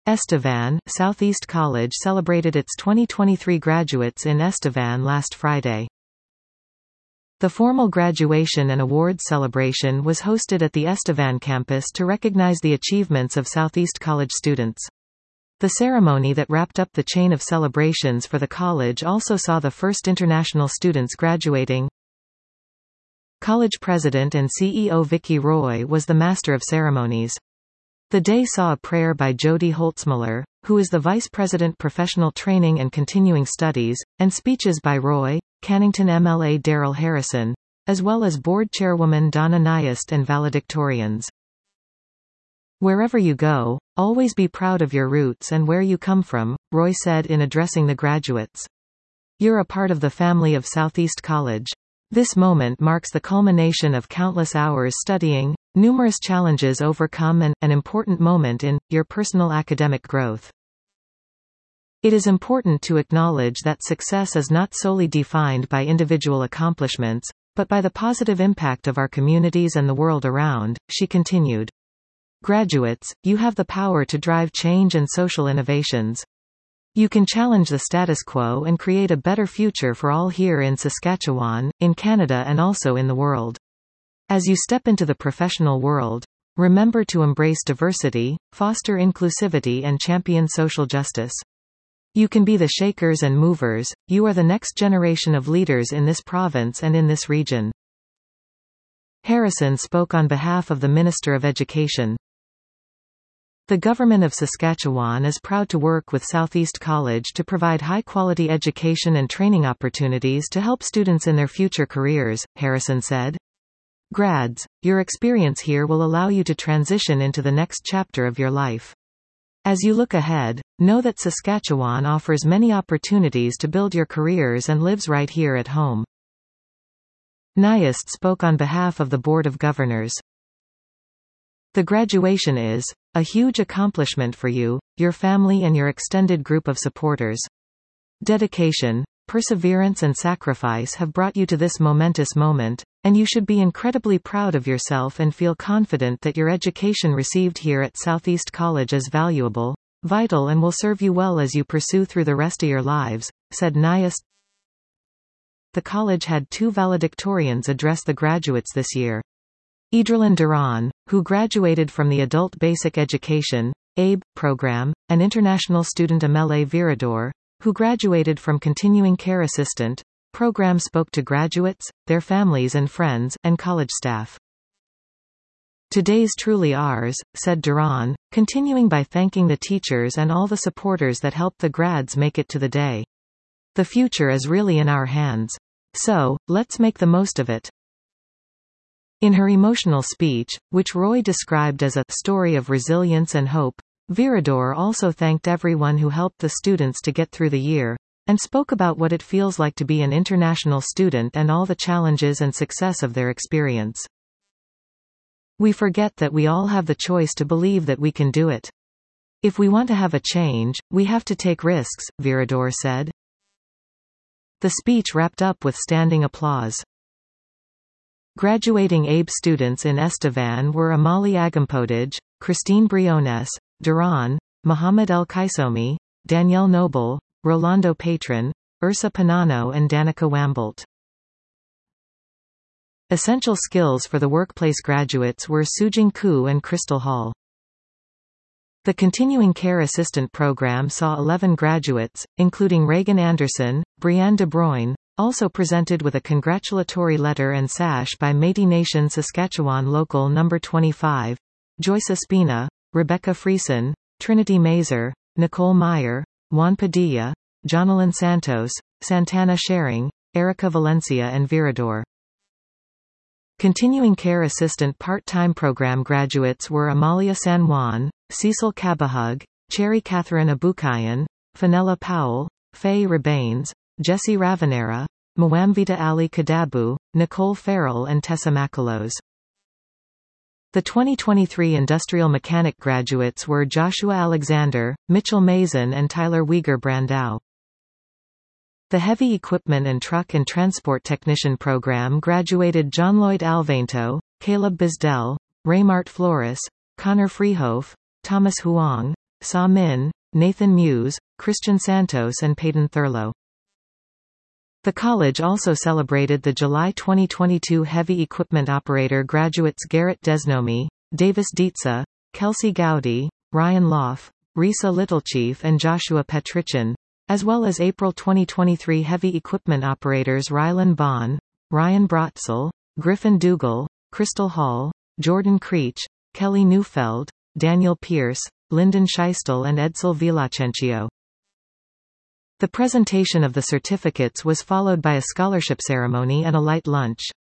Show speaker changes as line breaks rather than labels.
Estevan, Southeast College celebrated its 2023 graduates in Estevan last Friday. The formal graduation and awards celebration was hosted at the Estevan campus to recognize the achievements of Southeast College students. The ceremony that wrapped up the chain of celebrations for the college also saw the first international students graduating. College president and CEO Vicky Roy was the master of ceremonies. The day saw a prayer by Jody Holtzmuller, who is the Vice President Professional Training and Continuing Studies, and speeches by Roy, Cannington MLA Daryl Harrison, as well as board chairwoman Donna Nyast and valedictorians. Wherever you go, always be proud of your roots and where you come from, Roy said in addressing the graduates. You're a part of the family of Southeast College. This moment marks the culmination of countless hours studying, numerous challenges overcome and an important moment in your personal academic growth. It is important to acknowledge that success is not solely defined by individual accomplishments, but by the positive impact of our communities and the world around, she continued. Graduates, you have the power to drive change and social innovations. You can challenge the status quo and create a better future for all here in Saskatchewan, in Canada and also in the world. As you step into the professional world, remember to embrace diversity, foster inclusivity and champion social justice. You can be the shakers and movers. You are the next generation of leaders in this province and in this region. Harrison spoke on behalf of the Minister of Education. The Government of Saskatchewan is proud to work with Southeast College to provide high-quality education and training opportunities to help students in their future careers, Harrison said. Grads, your experience here will allow you to transition into the next chapter of your life. As you look ahead, know that Saskatchewan offers many opportunities to build your careers and lives right here at home. Nyast spoke on behalf of the Board of Governors. The graduation is a huge accomplishment for you, your family and your extended group of supporters. Dedication, perseverance and sacrifice have brought you to this momentous moment, and you should be incredibly proud of yourself and feel confident that your education received here at Southeast College is valuable, vital and will serve you well as you pursue through the rest of your lives, said Nyast. The college had 2 valedictorians address the graduates this year. Idrelyn Duran, who graduated from the Adult Basic Education (ABE) program, and international student Amele Virador, who graduated from Continuing Care Assistant program, spoke to graduates, their families and friends, and college staff. Today's truly ours, said Duran, continuing by thanking the teachers and all the supporters that helped the grads make it to the day. The future is really in our hands. So, let's make the most of it. In her emotional speech, which Roy described as a story of resilience and hope, Virador also thanked everyone who helped the students to get through the year, and spoke about what it feels like to be an international student and all the challenges and success of their experience. We forget that we all have the choice to believe that we can do it. If we want to have a change, we have to take risks, Virador said. The speech wrapped up with standing applause. Graduating ABE students in Estevan were Amali Agampodage, Christine Briones, Duran, Mohamed El Kaisomi, Danielle Noble, Rolando Patron, Ursa Panano and Danica Wambolt. Essential skills for the workplace graduates were Sujing Ku and Crystal Hall. The Continuing Care Assistant program saw 11 graduates, including Reagan Anderson, Brianne De Bruyne, also presented with a congratulatory letter and sash by Métis Nation Saskatchewan Local No. 25, Joyce Espina, Rebecca Friesen, Trinity Mazer, Nicole Meyer, Juan Padilla, Jonalyn Santos, Santana Sharing, Erica Valencia and Virador. Continuing Care Assistant part-time program graduates were Amalia San Juan, Cecil Cabahug, Cherry Catherine Abukayan, Fenella Powell, Faye Rabanes, Jessie Ravenera, Mwamvita Ali Kadabu, Nicole Farrell and Tessa Makalos. The 2023 industrial mechanic graduates were Joshua Alexander, Mitchell Mason and Tyler Uyghur Brandau. The heavy equipment and truck and transport technician program graduated John Lloyd Alvainto, Caleb Bizdell, Raymart Flores, Connor Freehofe, Thomas Huang, Sa Min, Nathan Muse, Christian Santos and Peyton Thurlow. The college also celebrated the July 2022 Heavy Equipment Operator graduates Garrett Desnomi, Davis Dietza, Kelsey Gowdy, Ryan Loff, Risa Littlechief and Joshua Petrichin, as well as April 2023 Heavy Equipment Operators Rylan Bond, Ryan Brotzel, Griffin Dougal, Crystal Hall, Jordan Creech, Kelly Neufeld, Daniel Pierce, Lyndon Scheistel and Edsel Villacencio. The presentation of the certificates was followed by a scholarship ceremony and a light lunch.